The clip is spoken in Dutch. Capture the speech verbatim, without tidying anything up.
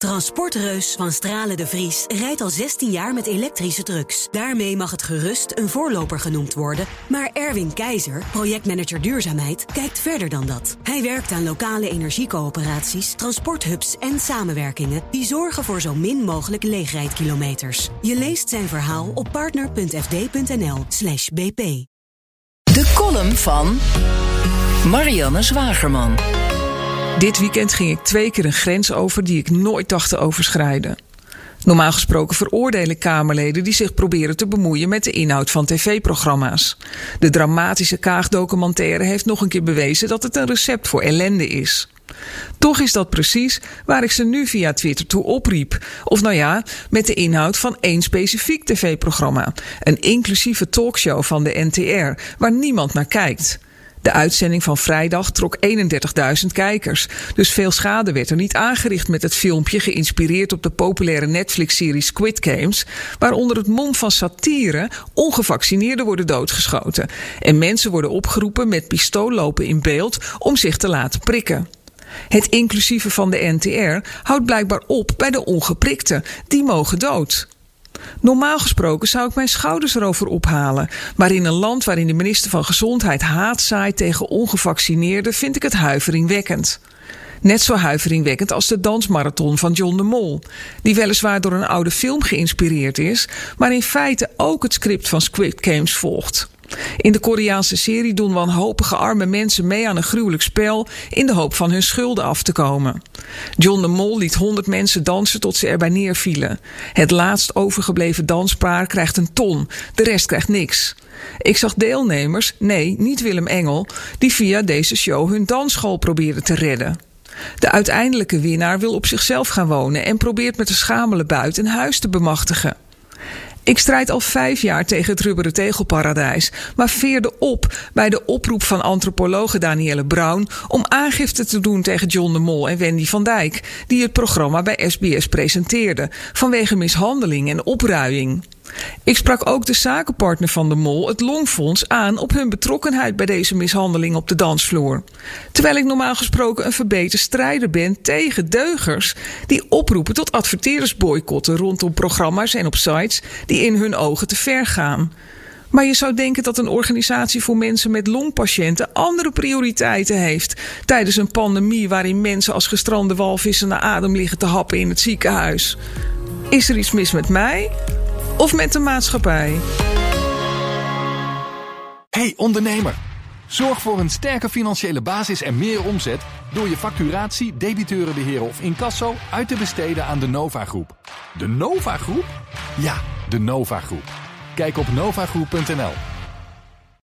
Transportreus van Stralen de Vries rijdt al zestien jaar met elektrische trucks. Daarmee mag het gerust een voorloper genoemd worden. Maar Erwin Keizer, projectmanager duurzaamheid, kijkt verder dan dat. Hij werkt aan lokale energiecoöperaties, transporthubs en samenwerkingen die zorgen voor zo min mogelijk leegrijdkilometers. Je leest zijn verhaal op partner.fd.nl slash bp. De column van Marianne Zwagerman. Dit weekend ging ik twee keer een grens over die ik nooit dacht te overschrijden. Normaal gesproken veroordelen Kamerleden die zich proberen te bemoeien met de inhoud van tv-programma's. De dramatische Kaag-documentaire heeft nog een keer bewezen dat het een recept voor ellende is. Toch is dat precies waar ik ze nu via Twitter toe opriep. Of nou ja, met de inhoud van één specifiek tv-programma. Een inclusieve talkshow van de N T R, waar niemand naar kijkt. De uitzending van vrijdag trok eenendertigduizend kijkers. Dus veel schade werd er niet aangericht met het filmpje geïnspireerd op de populaire Netflix-serie Squid Games, waar onder het mom van satire ongevaccineerden worden doodgeschoten. En mensen worden opgeroepen met pistoollopen in beeld om zich te laten prikken. Het inclusieve van de N T R houdt blijkbaar op bij de ongeprikten. Die mogen dood. Normaal gesproken zou ik mijn schouders erover ophalen. Maar in een land waarin de minister van Gezondheid haat zaait tegen ongevaccineerden vind ik het huiveringwekkend. Net zo huiveringwekkend als de dansmarathon van John de Mol. Die weliswaar door een oude film geïnspireerd is, maar in feite ook het script van Squid Games volgt. In de Koreaanse serie doen wanhopige arme mensen mee aan een gruwelijk spel in de hoop van hun schulden af te komen. John de Mol liet honderd mensen dansen tot ze erbij neervielen. Het laatst overgebleven danspaar krijgt een ton, de rest krijgt niks. Ik zag deelnemers, nee, niet Willem Engel, die via deze show hun dansschool probeerden te redden. De uiteindelijke winnaar wil op zichzelf gaan wonen en probeert met een schamele buit een huis te bemachtigen. Ik strijd al vijf jaar tegen het rubberen tegelparadijs, maar veerde op bij de oproep van antropologe Danielle Brown om aangifte te doen tegen John de Mol en Wendy van Dijk, die het programma bij S B S presenteerden, vanwege mishandeling en opruiing. Ik sprak ook de zakenpartner van de Mol, het Longfonds, aan op hun betrokkenheid bij deze mishandeling op de dansvloer. Terwijl ik normaal gesproken een verbeten strijder ben tegen deugers die oproepen tot adverteerdersboycotten rondom programma's en op sites die in hun ogen te ver gaan. Maar je zou denken dat een organisatie voor mensen met longpatiënten andere prioriteiten heeft tijdens een pandemie waarin mensen als gestrande walvissen naar adem liggen te happen in het ziekenhuis. Is er iets mis met mij? Of met de maatschappij? Hey ondernemer, zorg voor een sterke financiële basis en meer omzet door je facturatie, debiteurenbeheer of incasso uit te besteden aan de Nova Groep. De Nova Groep? Ja, de Nova Groep. Kijk op nova groep punt n l.